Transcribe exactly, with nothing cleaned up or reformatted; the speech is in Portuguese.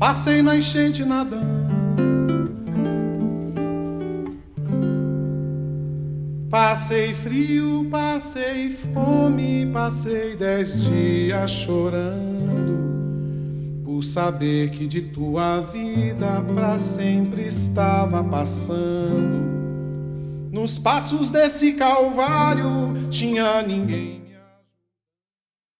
Passei na enchente nadando, passei frio, passei fome, passei dez dias chorando, por saber que de tua vida pra sempre estava passando. Nos passos desse calvário tinha ninguém.